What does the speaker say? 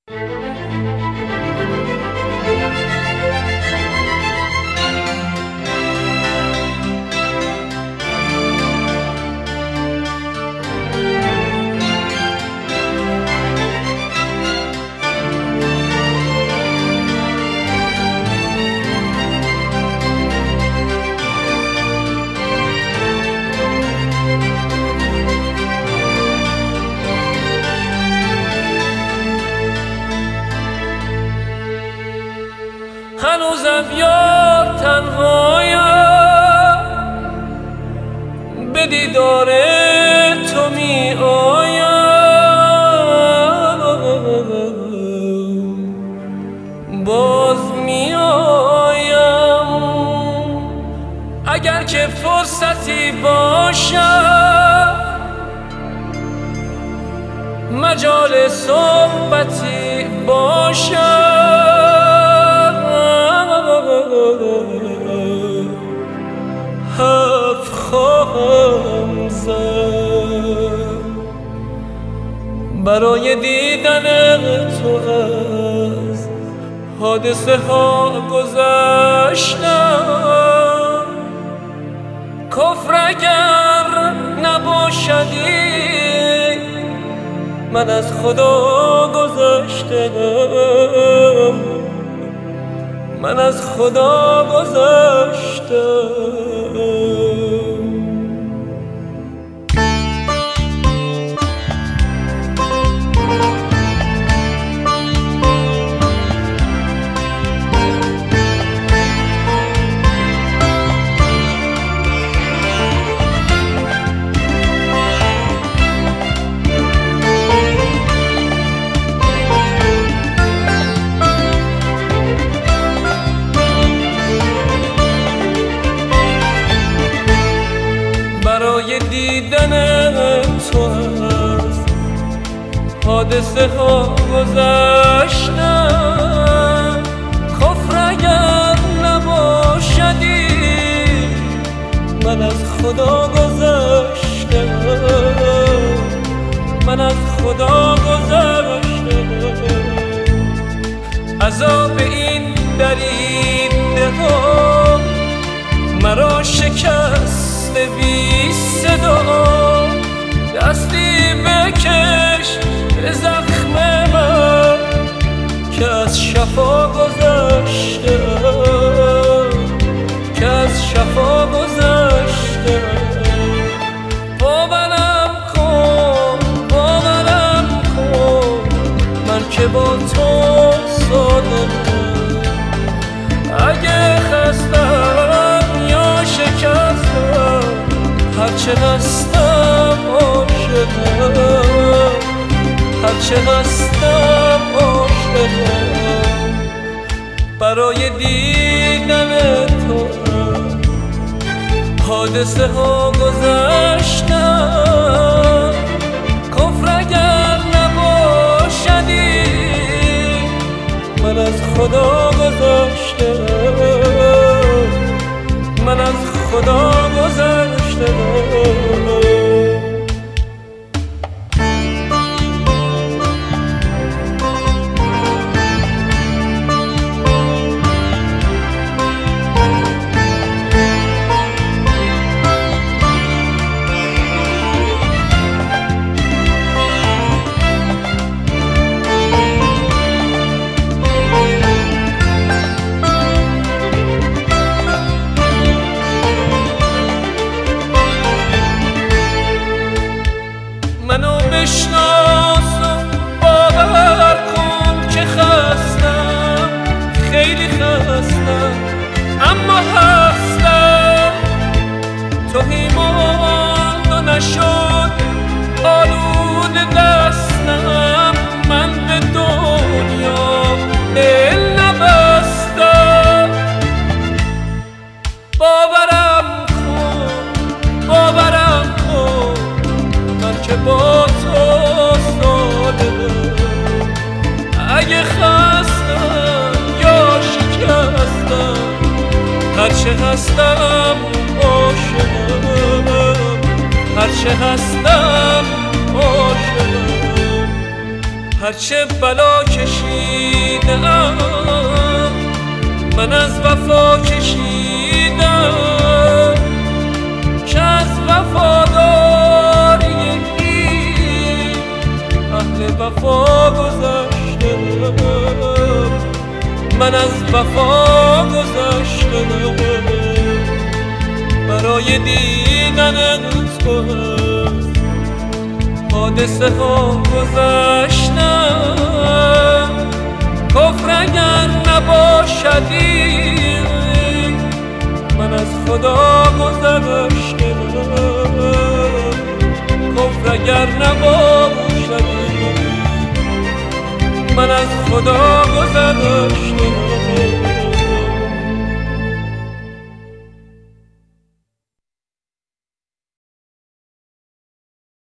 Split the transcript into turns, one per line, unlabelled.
هنوزم یار تنهایم، به دیدار تو می آیم، باز می آیم. اگر که فرصتی باشد، مجال صحبتی باشد، حرف خواهم زد. برای دیدن تو از حادثه ها گذشتم، کفر اگر نباشدی من از خدا گذشتم، من از خدا گذشتم. برای دیدن تو از حادثه ها گذشتم، کفر اگر نباشدی من از خدا گذشتم، من از خدا گذشتم. عذاب این دریده ها مرا شکست بی صدا، دستی بکش به زخم من که از شفا گذشته، که از شفا گذشته. باورم کن، باورم کن، من که با تو صادقم. اگه خستم یا شکستم، هرچه هستم عاشقم، هرچه هستم عاشقم. برای دیدن تو حادثه ها گذشتم، کفر اگر نباشدی من از خدا گذشتم، من از خدا گذشتم. منو بشناس و باور کن که خستم، خیلی خستم، اما هستم. توهیمان و نشد آلود دستم، من به دنیا دل نبستم. باورم کن، باورم کن، من که با تو صادقم. اگه خستم یا شکستم، هرچه هستم عاشقم، هرچه هستم عاشقم. هرچه بلا کشیدم من از وفا کشیدم که از وفاداری این اهل وفا گذشتم من از وفا گذشتم برای دیدن تو حادثه ها گذشتم کفر اگر نباشدی من از خدا گذشتم کفر اگر نباشدی من از خدا گذشتم